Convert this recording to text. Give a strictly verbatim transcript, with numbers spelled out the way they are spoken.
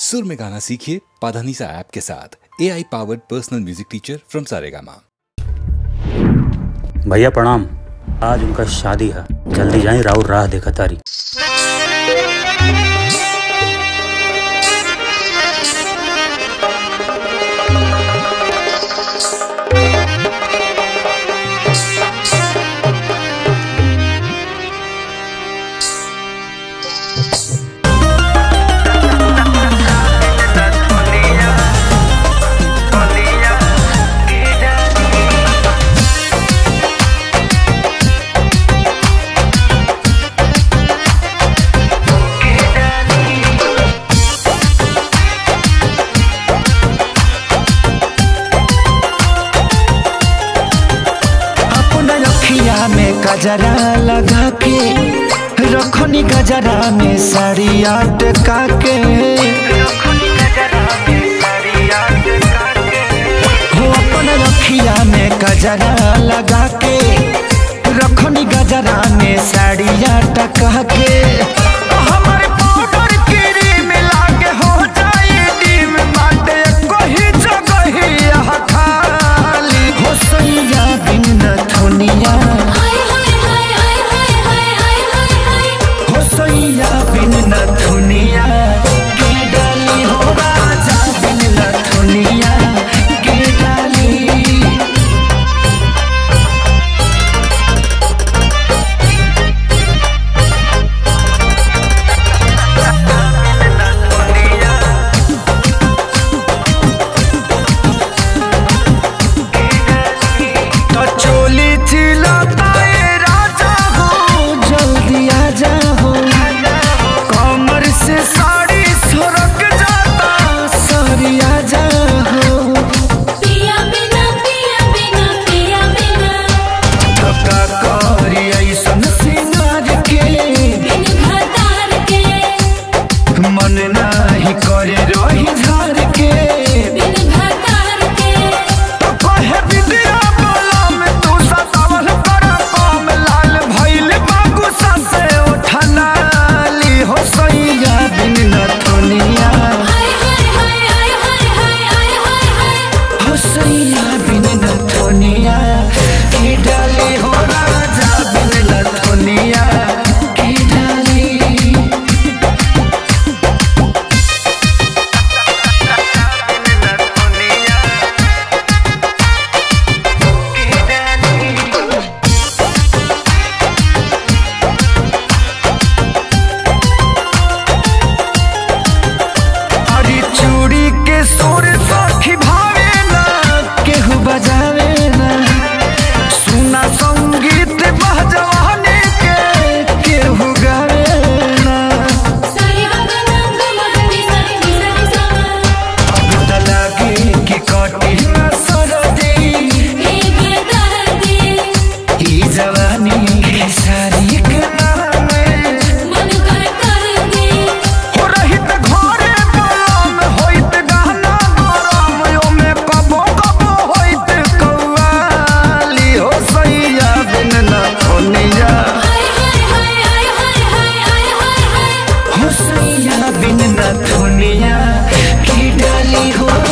सुर में गाना सीखिए पाधानीसा ऐप के साथ। A I powered personal music teacher from Saregama. भैया प्रणाम, आज उनका शादी है, जल्दी जाए, राउर राह देखा तारी। में गजरा लगा के रखनी, गजरा में साड़ी अटका के हो, अपन रखिया में गजरा लगा के रखनी, गजरा में साड़ी अटका के हमारे पाउडर कीरी मिला के हो जाए डीम बाटे कोई जगह यहाँ खाली हो, सैया बिन नथुनिया बिन नथुनिया के डाली हो, राजा बिन नथुनिया के डाली। तो चोली चिल्लाता है राजा हो, जल्दी आ जाओ, से साड़ी सरक जाता, साड़ी आ जाओ, पिया बिना पिया बिना पिया बिना धक्का करी ऐसन सिंगार के बिन घातार के मन नाही करे रही झार के बिन घातार के तो कहे विद्या बोला में तू सतावल करा कम लाल भइल बागुसा से उठना ली हो, सैया बिन नथुनिया हो, सैया बिन नथुनिया की डाली हो, राजा बिन नथुनिया की डाली। सुर सखी भावे ना केहू बजावे ना, सुना संगीत बहजवाने के केहू गावे ना, अब लगी कि कटी न सरदी ई जवानी की सारी के नाम मन कर कर दे हो, रही त घरे बलम होइत गाना गरम यो में कबो कबो होइत कव्वाली हो, सैया बिन नथुनिया हो, सैया बिन नथुनिया की डाली हो।